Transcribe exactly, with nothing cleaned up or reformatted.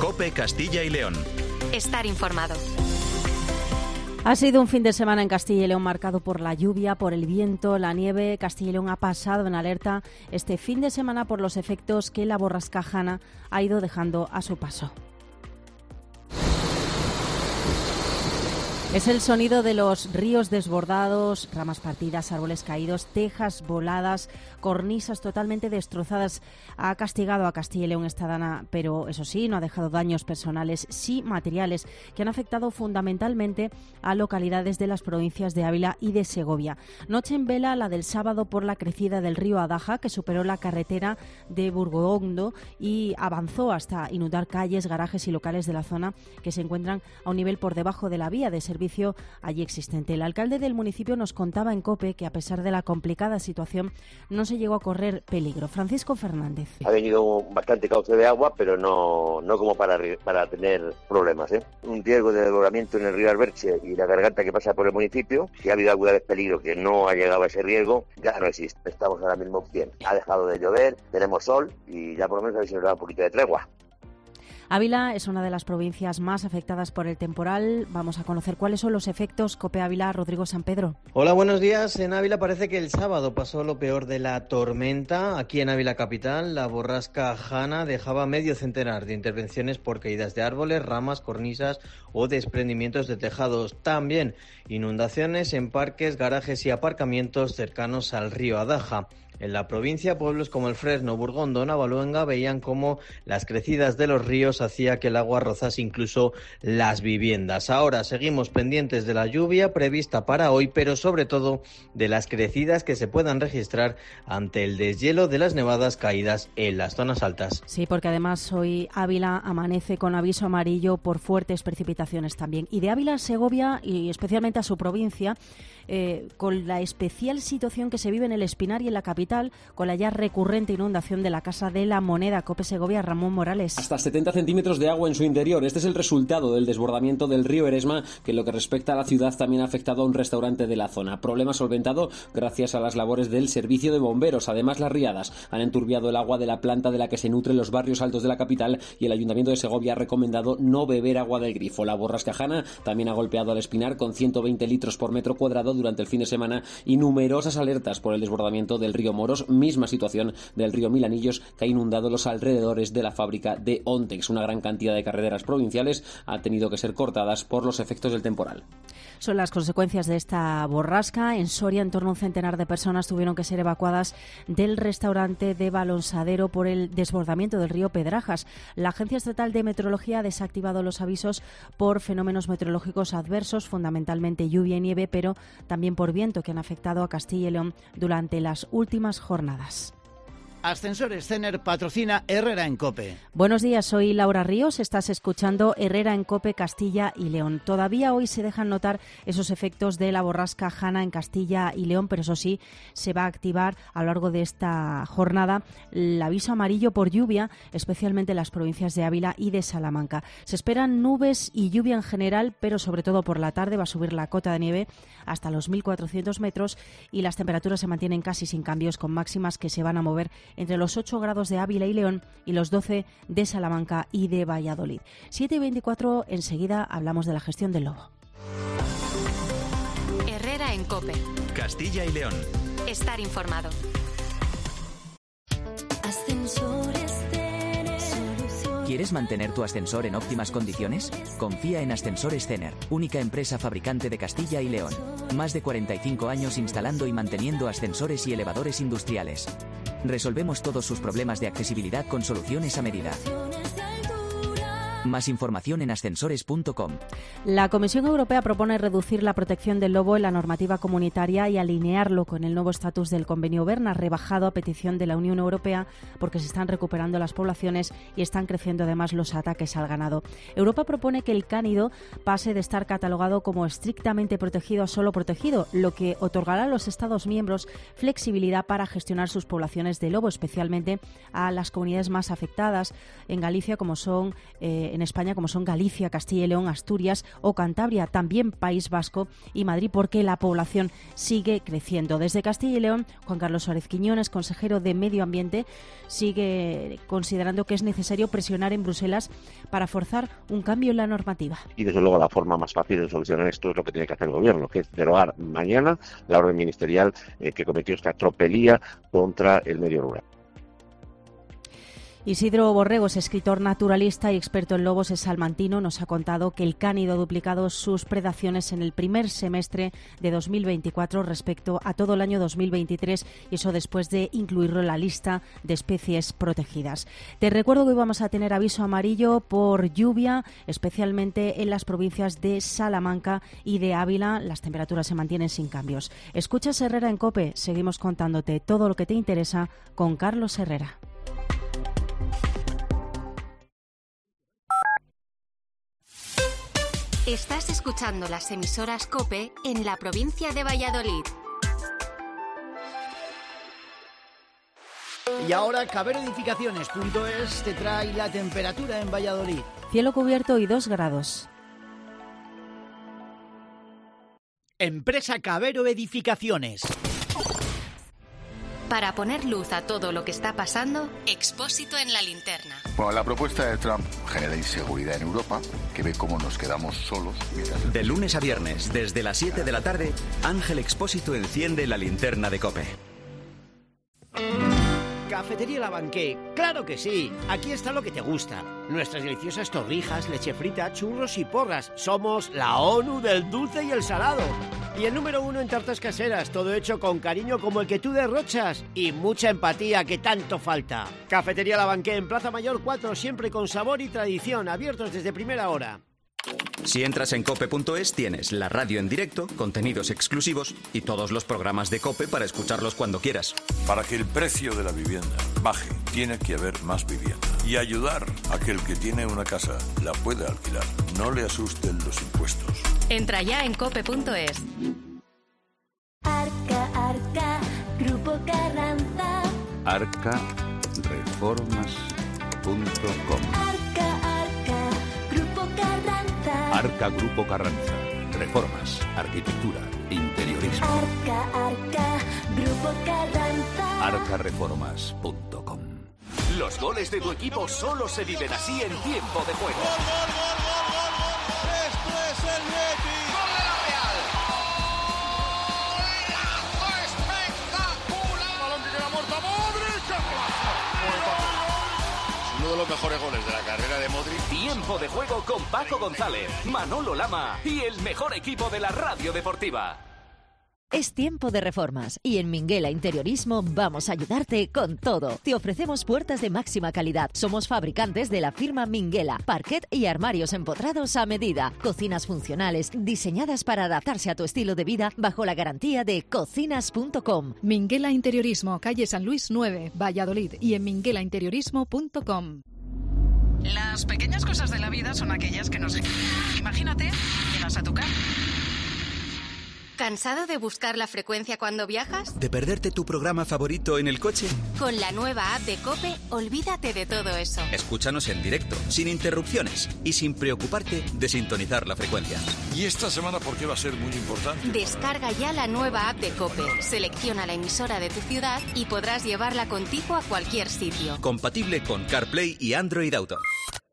COPE Castilla y León. Estar informado. Ha sido un fin de semana en Castilla y León marcado por la lluvia, por el viento, la nieve. Castilla y León ha pasado en alerta este fin de semana por los efectos que la borrasca Hanna ha ido dejando a su paso. Es el sonido de los ríos desbordados, ramas partidas, árboles caídos, tejas voladas, cornisas totalmente destrozadas. Ha castigado a Castilla y León esta dana, pero eso sí, no ha dejado daños personales, sí materiales, que han afectado fundamentalmente a localidades de las provincias de Ávila y de Segovia. Noche en vela la del sábado por la crecida del río Adaja, que superó la carretera de Burgondo y avanzó hasta inundar calles, garajes y locales de la zona que se encuentran a un nivel por debajo de la vía de servicio allí existente. El alcalde del municipio nos contaba en COPE que a pesar de la complicada situación no se llegó a correr peligro. Francisco Fernández. Ha venido bastante cauce de agua, pero no, no como para, para tener problemas, ¿eh? Un riesgo de desbordamiento en el río Alberche y la garganta que pasa por el municipio, si ha habido alguna vez peligro que no ha llegado a ese riesgo, ya no existe. Estamos ahora mismo bien. Ha dejado de llover, tenemos sol y ya por lo menos se nos da un poquito de tregua. Ávila es una de las provincias más afectadas por el temporal. Vamos a conocer cuáles son los efectos. COPE Ávila, Rodrigo San Pedro. Hola, buenos días. En Ávila parece que el sábado pasó lo peor de la tormenta. Aquí en Ávila capital, la borrasca Hanna dejaba medio centenar de intervenciones por caídas de árboles, ramas, cornisas o desprendimientos de tejados. También inundaciones en parques, garajes y aparcamientos cercanos al río Adaja. En la provincia, pueblos como el Fresno, Burgondo, Navaluenga veían cómo las crecidas de los ríos hacía que el agua rozase incluso las viviendas. Ahora seguimos pendientes de la lluvia prevista para hoy, pero sobre todo de las crecidas que se puedan registrar ante el deshielo de las nevadas caídas en las zonas altas. Sí, porque además hoy Ávila amanece con aviso amarillo por fuertes precipitaciones también. Y de Ávila a Segovia, y especialmente a su provincia, eh, con la especial situación que se vive en el Espinar y en la capital, con la ya recurrente inundación de la Casa de la Moneda. COPE Segovia, Ramón Morales. Hasta setenta centímetros de agua en su interior. Este es el resultado del desbordamiento del río Eresma, que en lo que respecta a la ciudad también ha afectado a un restaurante de la zona. Problema solventado gracias a las labores del servicio de bomberos. Además, las riadas han enturbiado el agua de la planta de la que se nutren los barrios altos de la capital y el Ayuntamiento de Segovia ha recomendado no beber agua del grifo. La borrasca Hanna también ha golpeado al Espinar con ciento veinte litros por metro cuadrado durante el fin de semana y numerosas alertas por el desbordamiento del río Moros, misma situación del río Milanillos, que ha inundado los alrededores de la fábrica de Ontex. Una gran cantidad de carreteras provinciales ha tenido que ser cortadas por los efectos del temporal. Son las consecuencias de esta borrasca. En Soria, en torno a un centenar de personas tuvieron que ser evacuadas del restaurante de Balonsadero por el desbordamiento del río Pedrajas. La Agencia Estatal de Meteorología ha desactivado los avisos por fenómenos meteorológicos adversos, fundamentalmente lluvia y nieve, pero también por viento, que han afectado a Castilla y León durante las últimas jornadas. Ascensores Cener patrocina Herrera en COPE. Buenos días, soy Laura Ríos, estás escuchando Herrera en COPE Castilla y León. Todavía hoy se dejan notar esos efectos de la borrasca Hanna en Castilla y León, pero eso sí, se va a activar a lo largo de esta jornada el aviso amarillo por lluvia, especialmente en las provincias de Ávila y de Salamanca. Se esperan nubes y lluvia en general, pero sobre todo por la tarde va a subir la cota de nieve hasta los mil cuatrocientos metros y las temperaturas se mantienen casi sin cambios, con máximas que se van a mover entre los ocho grados de Ávila y León y los doce de Salamanca y de Valladolid. siete y veinticuatro, enseguida hablamos de la gestión del lobo. Herrera en COPE. Castilla y León. Estar informado. Ascensores Cener. ¿Quieres mantener tu ascensor en óptimas condiciones? Confía en Ascensores Cener, única empresa fabricante de Castilla y León. Más de cuarenta y cinco años instalando y manteniendo ascensores y elevadores industriales. Resolvemos todos sus problemas de accesibilidad con soluciones a medida. Más información en ascensores punto com. La Comisión Europea propone reducir la protección del lobo en la normativa comunitaria y alinearlo con el nuevo estatus del Convenio Berna, rebajado a petición de la Unión Europea, porque se están recuperando las poblaciones y están creciendo además los ataques al ganado. Europa propone que el cánido pase de estar catalogado como estrictamente protegido a solo protegido, lo que otorgará a los Estados miembros flexibilidad para gestionar sus poblaciones de lobo, especialmente a las comunidades más afectadas en Galicia, como son eh, eh, en España, como son Galicia, Castilla y León, Asturias o Cantabria, también País Vasco y Madrid, porque la población sigue creciendo. Desde Castilla y León, Juan Carlos Suárez Quiñones, consejero de Medio Ambiente, sigue considerando que es necesario presionar en Bruselas para forzar un cambio en la normativa. Y desde luego la forma más fácil de solucionar esto es lo que tiene que hacer el Gobierno, que es derogar mañana la orden ministerial eh, que cometió esta tropelía contra el medio rural. Isidro Borregos, escritor naturalista y experto en lobos, es salmantino, nos ha contado que el cánido ha duplicado sus predaciones en el primer semestre de dos mil veinticuatro respecto a todo el año dos mil veintitrés, y eso después de incluirlo en la lista de especies protegidas. Te recuerdo que hoy vamos a tener aviso amarillo por lluvia, especialmente en las provincias de Salamanca y de Ávila. Las temperaturas se mantienen sin cambios. Escuchas Herrera en COPE, seguimos contándote todo lo que te interesa con Carlos Herrera. Estás escuchando las emisoras COPE en la provincia de Valladolid. Y ahora Cabero Edificaciones punto es te trae la temperatura en Valladolid. Cielo cubierto y dos grados. Empresa Cabero Edificaciones. Para poner luz a todo lo que está pasando, Expósito en la linterna. Bueno, la propuesta de Trump genera inseguridad en Europa, que ve cómo nos quedamos solos. Mientras... De lunes a viernes, desde las siete de la tarde, Ángel Expósito enciende la linterna de COPE. Cafetería La Banqué, claro que sí, aquí está lo que te gusta. Nuestras deliciosas torrijas, leche frita, churros y porras. Somos la ONU del dulce y el salado. Y el número uno en tartas caseras, todo hecho con cariño como el que tú derrochas. Y mucha empatía que tanto falta. Cafetería La Banqué en Plaza Mayor cuatro, siempre con sabor y tradición, abiertos desde primera hora. Si entras en cope punto es tienes la radio en directo, contenidos exclusivos y todos los programas de COPE para escucharlos cuando quieras. Para que el precio de la vivienda baje, tiene que haber más vivienda. Y ayudar a que el que tiene una casa la pueda alquilar. No le asusten los impuestos. Entra ya en cope punto es. Arca, Arca, Grupo Carranza. arca reformas punto com. Arca, Arca, Grupo Carranza. Arca Grupo Carranza. Reformas, arquitectura, interiorismo. Arca, Arca, Grupo Carranza. arca reformas punto com. Los goles de tu equipo solo se viven así en tiempo de juego. ¡Gol, gol, gol, gol, gol, gol! ¡Esto es el Betis! ¡Gol de la Real! ¡Golazo espectacular! ¡Balón que queda muerto! ¡Modric! Uno de los mejores goles de la carrera de Modric. Tiempo de juego con Paco González, Manolo Lama y el mejor equipo de la radio deportiva. Es tiempo de reformas y en Minguela Interiorismo vamos a ayudarte con todo. Te ofrecemos puertas de máxima calidad. Somos fabricantes de la firma Minguela, parquet y armarios empotrados a medida. Cocinas funcionales diseñadas para adaptarse a tu estilo de vida bajo la garantía de cocinas punto com. Minguela Interiorismo, calle San Luis nueve, Valladolid, y en minguela interiorismo punto com. Las pequeñas cosas de la vida son aquellas que nos... Imagínate, llegas a tu casa. ¿Cansado de buscar la frecuencia cuando viajas? ¿De perderte tu programa favorito en el coche? Con la nueva app de COPE, olvídate de todo eso. Escúchanos en directo, sin interrupciones y sin preocuparte de sintonizar la frecuencia. ¿Y esta semana por qué va a ser muy importante? Descarga ya la nueva app de COPE, selecciona la emisora de tu ciudad y podrás llevarla contigo a cualquier sitio. Compatible con CarPlay y Android Auto.